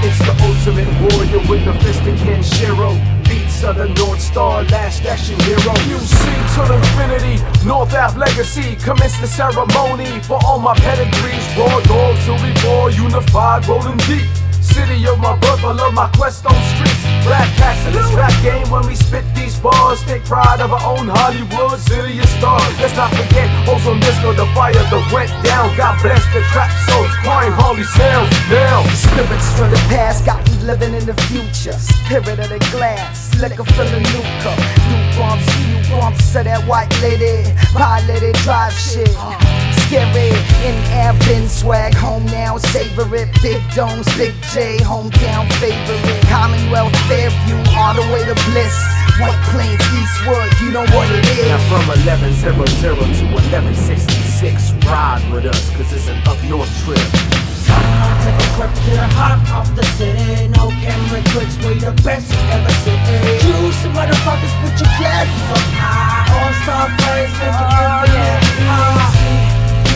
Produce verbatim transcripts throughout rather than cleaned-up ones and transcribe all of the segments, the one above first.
It's the ultimate warrior with the fist of Kenshiro. Beats of the North Star, last action hero. Q C to infinity, North Ave legacy. Commence the ceremony for all my pedigrees. Raw dogs till we fall, unified, rolling deep. City of my birth, I love my quest on streets. Black cats in this rap game when we spit these bars. Take pride of our own Hollywood, city of stars. Let's not forget, Ozone Disco, the fire that went down. God bless the trap souls, crying Harley sounds now. Spirits from the past got me living in the future. Spirit of the glass, liquor full of new cup. New bumps, new bumps of that white lady. Piloted drive shit. Scary, in air, bin swag, home now, savor it. Big domes, Big J, hometown favorite. Commonwealth, Fairview, all the way to Bliss. White Plains, Eastwood, you know what it is. Now from eleven hundred to eleven sixty-six, ride with us, cause it's an up north trip. Take a trip to the heart of the city. No camera clicks, we the best you ever seen. You some motherfuckers put your glasses up high. All-star players make it infinite high.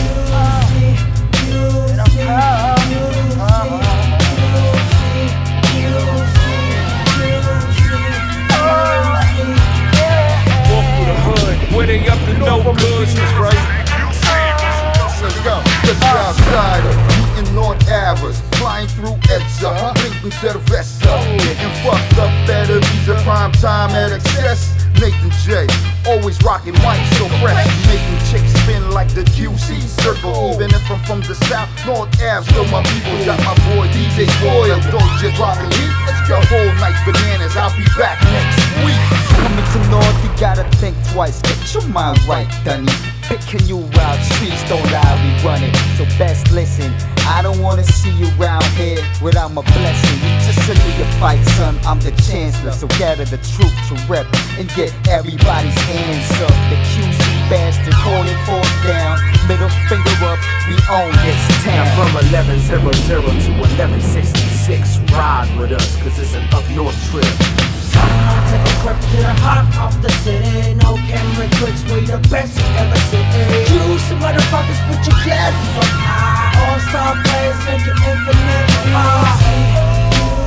Where they up to no good, right? Let's go. Let's go outside of meeting North Avers, flying through Edsa, drinking cerveza, getting fucked up at a visa, prime time at excess. Nathan J, always rocking mics so fresh, making chicks spin like the Q C circle. Even if I'm from the south, North Ave, still my people. Got my boy D J Boyle, Doja dropping heat. Let's go whole night bananas. I'll be back next week. Coming to North, you gotta think twice. Get your mind right, Dunny. Picking you out, streets don't lie, we run it. So best listen, I don't wanna see you round here without my blessing. You just a your fight, son, I'm the chancellor. So gather the troop to rep and get everybody's hands up. The Q C bastard holding forth down, middle finger up, we own this town. Now from eleven hundred to eleven sixty-six, ride with us, cause it's an up north trip. Take a trip to the heart of the city. No camera clicks, we the best you ever seen. You some motherfuckers put your glasses up high. All-star players make it infinite high.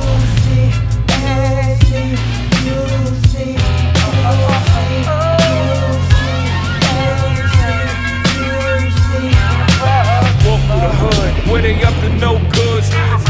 Walk through the hood, where they up to no good.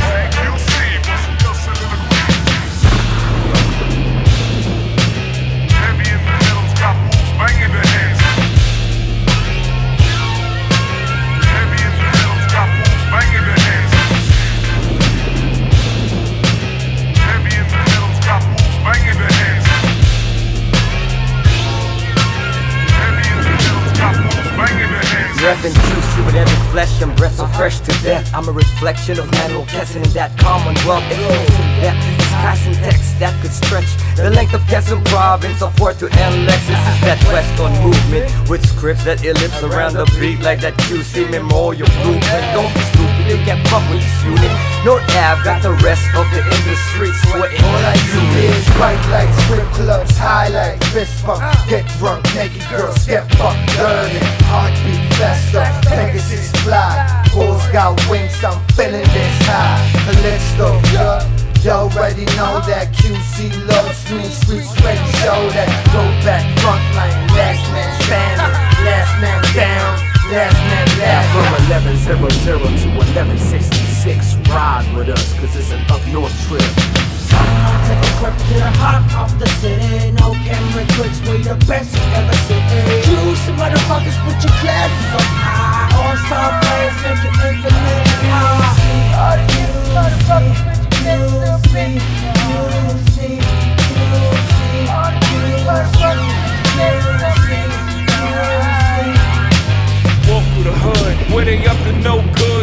Reppin' juicy with every flesh and breath, so fresh to death. I'm a reflection of Manuel Kesson in that commonwealth. It goes in depth, it's casting text that could stretch the length of Kesson province of Port to Lex. This is that quest on movement with scripts that ellipse around the beat like that Q C memorial blueprint. Don't be stupid, you can't fuck with this unit. North Ave got the rest of the industry sweating. All I do is bright like strip clubs, high like fist bump. Get drunk, naked girls, get fucked, learning. Heartbeat faster, Pegasus fly. Bulls got wings, I'm feeling this high. Callisto, yeah, you already know that Q C loves me. Streets ready, show that. Go back, front line, last man standing, last man down, last man left. From eleven hundred to eleven sixty-six, ride with us, cause it's an up north trip. Take a trip to the heart of the city. No camera clicks, we the best you ever seen. You some motherfuckers put your glasses up high. All-star players make it infinite high. All you motherfuckers put your glasses up high. You see, you see, all you motherfuckers put your glasses up high. Walk through the hood, where they up to no good.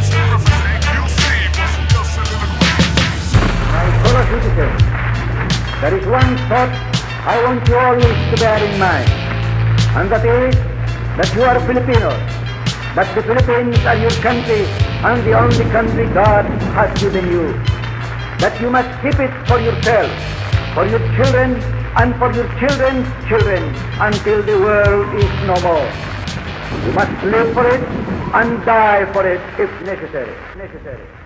My fellow citizens, there is one thought I want you always to bear in mind, and that is that you are Filipinos, that the Philippines are your country and the only country God has given you, that you must keep it for yourself, for your children, and for your children's children until the world is no more. You must live for it and die for it if necessary. necessary.